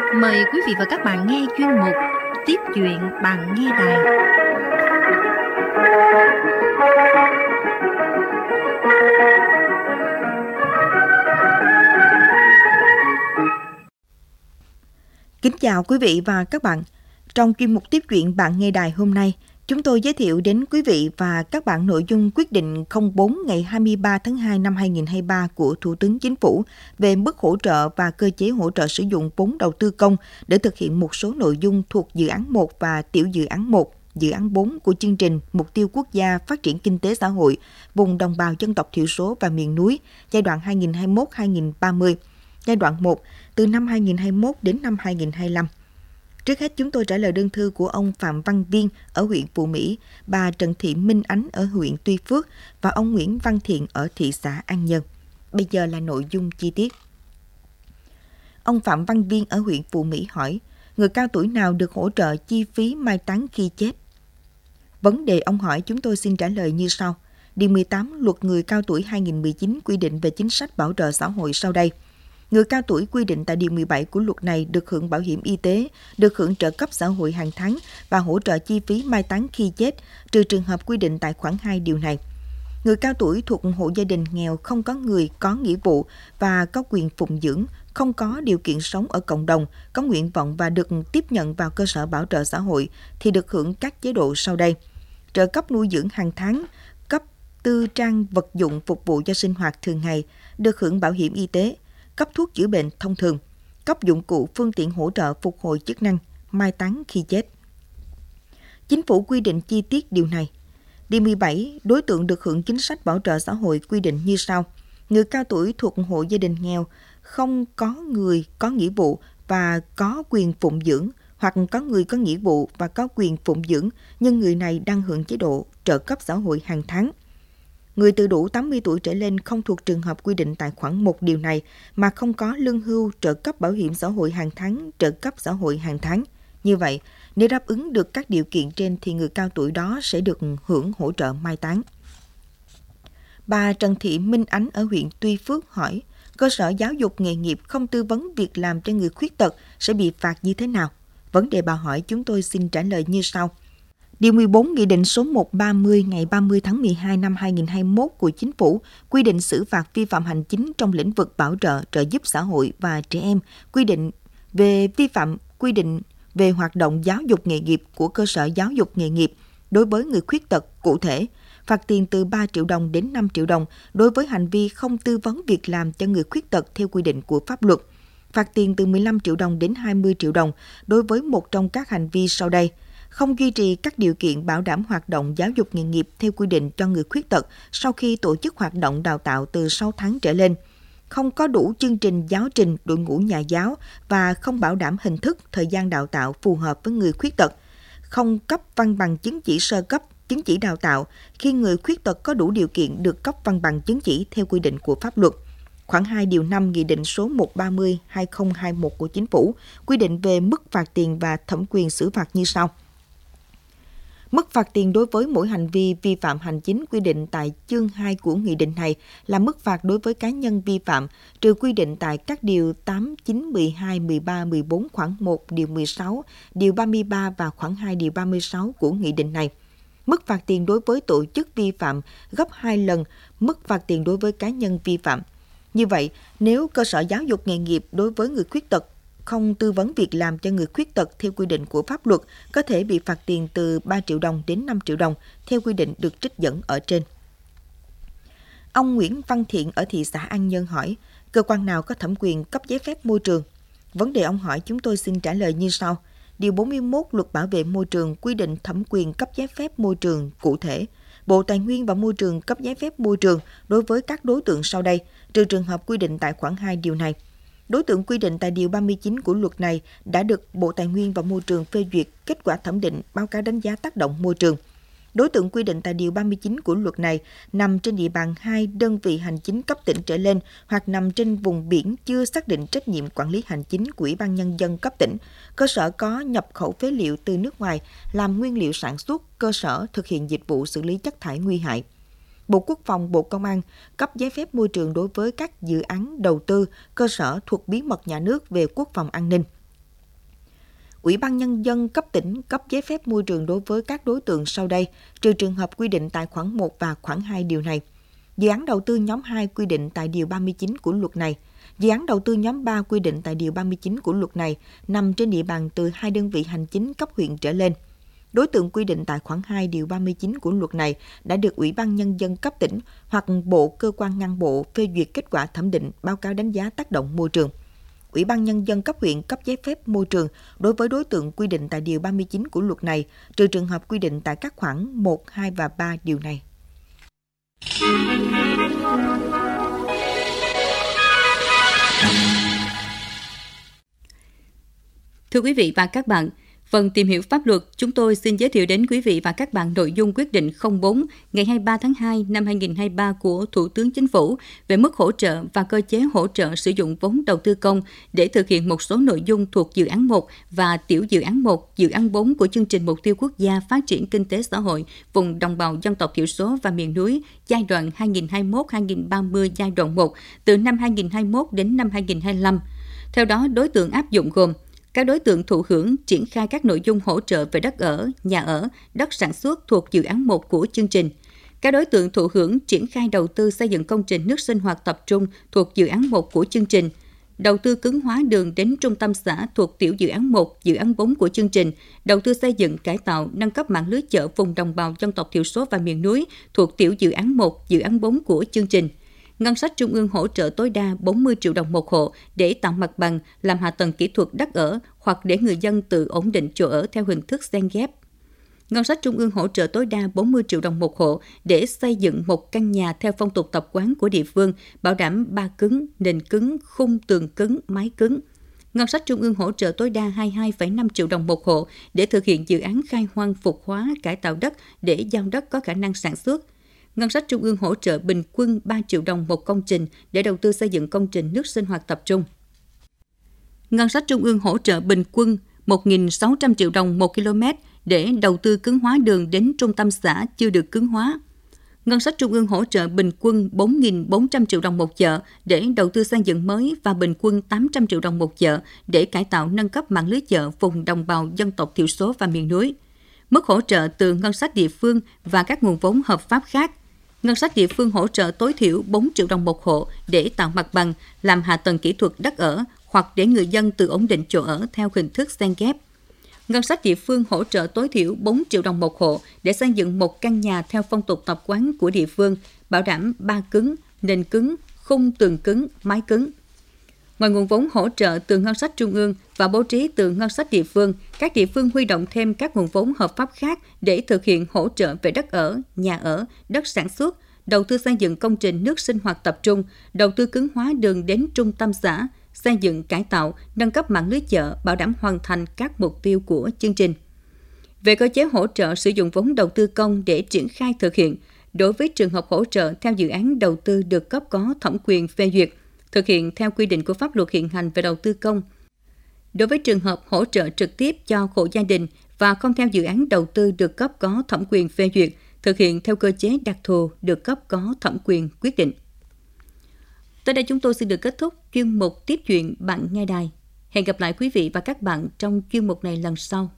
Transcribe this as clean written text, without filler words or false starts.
Mời quý vị và các bạn nghe chuyên mục Tiếp chuyện bạn nghe đài. Kính chào quý vị và các bạn. Trong chuyên mục Tiếp chuyện bạn nghe đài hôm nay, chúng tôi giới thiệu đến quý vị và các bạn nội dung quyết định 04 ngày 23 tháng 2 năm 2023 của Thủ tướng Chính phủ về mức hỗ trợ và cơ chế hỗ trợ sử dụng vốn đầu tư công để thực hiện một số nội dung thuộc dự án 1 và tiểu dự án 1, dự án 4 của chương trình Mục tiêu Quốc gia Phát triển Kinh tế Xã hội vùng đồng bào dân tộc thiểu số và miền núi giai đoạn 2021-2030, giai đoạn 1 từ năm 2021 đến năm 2025. Trước hết, chúng tôi trả lời đơn thư của ông Phạm Văn Viên ở huyện Phú Mỹ, bà Trần Thị Minh Ánh ở huyện Tuy Phước và ông Nguyễn Văn Thiện ở thị xã An Nhơn. Bây giờ là nội dung chi tiết. Ông Phạm Văn Viên ở huyện Phú Mỹ hỏi, người cao tuổi nào được hỗ trợ chi phí mai táng khi chết? Vấn đề ông hỏi chúng tôi xin trả lời như sau. Điều 18 Luật Người cao tuổi 2019 quy định về chính sách bảo trợ xã hội sau đây. Người cao tuổi quy định tại Điều 17 của luật này được hưởng bảo hiểm y tế, được hưởng trợ cấp xã hội hàng tháng và hỗ trợ chi phí mai táng khi chết, trừ trường hợp quy định tại khoản 2 điều này. Người cao tuổi thuộc hộ gia đình nghèo không có người có nghĩa vụ và có quyền phụng dưỡng, không có điều kiện sống ở cộng đồng, có nguyện vọng và được tiếp nhận vào cơ sở bảo trợ xã hội thì được hưởng các chế độ sau đây. Trợ cấp nuôi dưỡng hàng tháng, cấp tư trang vật dụng phục vụ cho sinh hoạt thường ngày, được hưởng bảo hiểm y tế, cấp thuốc chữa bệnh thông thường, cấp dụng cụ phương tiện hỗ trợ phục hồi chức năng, mai táng khi chết. Chính phủ quy định chi tiết điều này. Điều 17, đối tượng được hưởng chính sách bảo trợ xã hội quy định như sau. Người cao tuổi thuộc hộ gia đình nghèo, không có người có nghĩa vụ và có quyền phụng dưỡng, hoặc có người có nghĩa vụ và có quyền phụng dưỡng, nhưng người này đang hưởng chế độ trợ cấp xã hội hàng tháng. Người từ đủ 80 tuổi trở lên không thuộc trường hợp quy định tại khoản 1 điều này mà không có lương hưu, trợ cấp bảo hiểm xã hội hàng tháng, trợ cấp xã hội hàng tháng. Như vậy, nếu đáp ứng được các điều kiện trên thì người cao tuổi đó sẽ được hưởng hỗ trợ mai táng. Bà Trần Thị Minh Ánh ở huyện Tuy Phước hỏi, cơ sở giáo dục nghề nghiệp không tư vấn việc làm cho người khuyết tật sẽ bị phạt như thế nào? Vấn đề bà hỏi chúng tôi xin trả lời như sau. Điều 14 Nghị định số 130 ngày 30 tháng 12 năm 2021 của Chính phủ quy định xử phạt vi phạm hành chính trong lĩnh vực bảo trợ, trợ giúp xã hội và trẻ em, quy định về vi phạm quy định về hoạt động giáo dục nghề nghiệp của cơ sở giáo dục nghề nghiệp đối với người khuyết tật cụ thể, phạt tiền từ 3 triệu đồng đến 5 triệu đồng đối với hành vi không tư vấn việc làm cho người khuyết tật theo quy định của pháp luật, phạt tiền từ 15 triệu đồng đến 20 triệu đồng đối với một trong các hành vi sau đây. Không duy trì các điều kiện bảo đảm hoạt động giáo dục nghề nghiệp theo quy định cho người khuyết tật sau khi tổ chức hoạt động đào tạo từ 6 tháng trở lên. Không có đủ chương trình giáo trình đội ngũ nhà giáo và không bảo đảm hình thức thời gian đào tạo phù hợp với người khuyết tật. Không cấp văn bằng chứng chỉ sơ cấp, chứng chỉ đào tạo khi người khuyết tật có đủ điều kiện được cấp văn bằng chứng chỉ theo quy định của pháp luật. Khoản 2 điều 5 Nghị định số 130/2021 của Chính phủ quy định về mức phạt tiền và thẩm quyền xử phạt như sau. Mức phạt tiền đối với mỗi hành vi vi phạm hành chính quy định tại chương 2 của nghị định này là mức phạt đối với cá nhân vi phạm, trừ quy định tại các điều 8, 9, 12, 13, 14 khoản 1, điều 16, điều 33 và khoản 2 điều 36 của nghị định này. Mức phạt tiền đối với tổ chức vi phạm gấp 2 lần mức phạt tiền đối với cá nhân vi phạm. Như vậy, nếu cơ sở giáo dục nghề nghiệp đối với người khuyết tật không tư vấn việc làm cho người khuyết tật theo quy định của pháp luật có thể bị phạt tiền từ 3 triệu đồng đến 5 triệu đồng theo quy định được trích dẫn ở trên. Ông Nguyễn Văn Thiện ở thị xã An Nhơn hỏi, cơ quan nào có thẩm quyền cấp giấy phép môi trường? Vấn đề ông hỏi chúng tôi xin trả lời như sau. Điều 41 Luật Bảo vệ môi trường quy định thẩm quyền cấp giấy phép môi trường cụ thể. Bộ Tài nguyên và Môi trường cấp giấy phép môi trường đối với các đối tượng sau đây, trừ trường hợp quy định tại khoản 2 điều này. Đối tượng quy định tại Điều 39 của luật này đã được Bộ Tài nguyên và Môi trường phê duyệt kết quả thẩm định báo cáo đánh giá tác động môi trường. Đối tượng quy định tại Điều 39 của luật này nằm trên địa bàn 2 đơn vị hành chính cấp tỉnh trở lên hoặc nằm trên vùng biển chưa xác định trách nhiệm quản lý hành chính của Ủy ban Nhân dân cấp tỉnh, cơ sở có nhập khẩu phế liệu từ nước ngoài làm nguyên liệu sản xuất, cơ sở thực hiện dịch vụ xử lý chất thải nguy hại. Bộ Quốc phòng, Bộ Công an cấp giấy phép môi trường đối với các dự án đầu tư, cơ sở thuộc bí mật nhà nước về quốc phòng an ninh. Ủy ban Nhân dân cấp tỉnh cấp giấy phép môi trường đối với các đối tượng sau đây, trừ trường hợp quy định tại khoản 1 và khoản 2 điều này. Dự án đầu tư nhóm 2 quy định tại điều 39 của luật này. Dự án đầu tư nhóm 3 quy định tại điều 39 của luật này nằm trên địa bàn từ 2 đơn vị hành chính cấp huyện trở lên. Đối tượng quy định tại khoản 2 điều 39 của luật này đã được Ủy ban Nhân dân cấp tỉnh hoặc bộ cơ quan ngang bộ phê duyệt kết quả thẩm định báo cáo đánh giá tác động môi trường. Ủy ban Nhân dân cấp huyện cấp giấy phép môi trường đối với đối tượng quy định tại điều 39 của luật này, trừ trường hợp quy định tại các khoản 1, 2 và 3 điều này. Thưa quý vị và các bạn, phần tìm hiểu pháp luật, chúng tôi xin giới thiệu đến quý vị và các bạn nội dung quyết định 04 ngày 23 tháng 2 năm 2023 của Thủ tướng Chính phủ về mức hỗ trợ và cơ chế hỗ trợ sử dụng vốn đầu tư công để thực hiện một số nội dung thuộc dự án 1 và tiểu dự án 1, dự án 4 của chương trình Mục tiêu Quốc gia Phát triển Kinh tế Xã hội vùng đồng bào dân tộc thiểu số và miền núi giai đoạn 2021-2030 giai đoạn 1 từ năm 2021 đến năm 2025. Theo đó, đối tượng áp dụng gồm các đối tượng thụ hưởng triển khai các nội dung hỗ trợ về đất ở, nhà ở, đất sản xuất thuộc dự án 1 của chương trình. Các đối tượng thụ hưởng triển khai đầu tư xây dựng công trình nước sinh hoạt tập trung thuộc dự án 1 của chương trình. Đầu tư cứng hóa đường đến trung tâm xã thuộc tiểu dự án 1, dự án 4 của chương trình. Đầu tư xây dựng, cải tạo, nâng cấp mạng lưới chợ vùng đồng bào dân tộc thiểu số và miền núi thuộc tiểu dự án 1, dự án 4 của chương trình. Ngân sách trung ương hỗ trợ tối đa 40 triệu đồng một hộ để tạo mặt bằng, làm hạ tầng kỹ thuật đất ở hoặc để người dân tự ổn định chỗ ở theo hình thức xen ghép. Ngân sách trung ương hỗ trợ tối đa 40 triệu đồng một hộ để xây dựng một căn nhà theo phong tục tập quán của địa phương, bảo đảm ba cứng, nền cứng, khung tường cứng, mái cứng. Ngân sách trung ương hỗ trợ tối đa 22,5 triệu đồng một hộ để thực hiện dự án khai hoang phục hóa, cải tạo đất để giao đất có khả năng sản xuất. Ngân sách trung ương hỗ trợ bình quân 3 triệu đồng một công trình để đầu tư xây dựng công trình nước sinh hoạt tập trung. Ngân sách trung ương hỗ trợ bình quân 1.600 triệu đồng một km để đầu tư cứng hóa đường đến trung tâm xã chưa được cứng hóa. Ngân sách trung ương hỗ trợ bình quân 4.400 triệu đồng một chợ để đầu tư xây dựng mới và bình quân 800 triệu đồng một chợ để cải tạo nâng cấp mạng lưới chợ vùng đồng bào dân tộc thiểu số và miền núi. Mức hỗ trợ từ ngân sách địa phương và các nguồn vốn hợp pháp khác. Ngân sách địa phương hỗ trợ tối thiểu 4 triệu đồng một hộ để tạo mặt bằng, làm hạ tầng kỹ thuật đất ở hoặc để người dân tự ổn định chỗ ở theo hình thức xen ghép. Ngân sách địa phương hỗ trợ tối thiểu 4 triệu đồng một hộ để xây dựng một căn nhà theo phong tục tập quán của địa phương, bảo đảm ba cứng, nền cứng, khung tường cứng, mái cứng. Ngoài nguồn vốn hỗ trợ từ ngân sách trung ương và bố trí từ ngân sách địa phương, các địa phương huy động thêm các nguồn vốn hợp pháp khác để thực hiện hỗ trợ về đất ở, nhà ở, đất sản xuất, đầu tư xây dựng công trình nước sinh hoạt tập trung, đầu tư cứng hóa đường đến trung tâm xã, xây dựng, cải tạo, nâng cấp mạng lưới chợ, bảo đảm hoàn thành các mục tiêu của chương trình. Về cơ chế hỗ trợ sử dụng vốn đầu tư công để triển khai thực hiện, đối với trường hợp hỗ trợ theo dự án đầu tư được cấp có thẩm quyền phê duyệt, thực hiện theo quy định của pháp luật hiện hành về đầu tư công. Đối với trường hợp hỗ trợ trực tiếp cho hộ gia đình và không theo dự án đầu tư được cấp có thẩm quyền phê duyệt, thực hiện theo cơ chế đặc thù được cấp có thẩm quyền quyết định. Tới đây chúng tôi xin được kết thúc chuyên mục Tiếp chuyện bạn nghe đài. Hẹn gặp lại quý vị và các bạn trong chuyên mục này lần sau.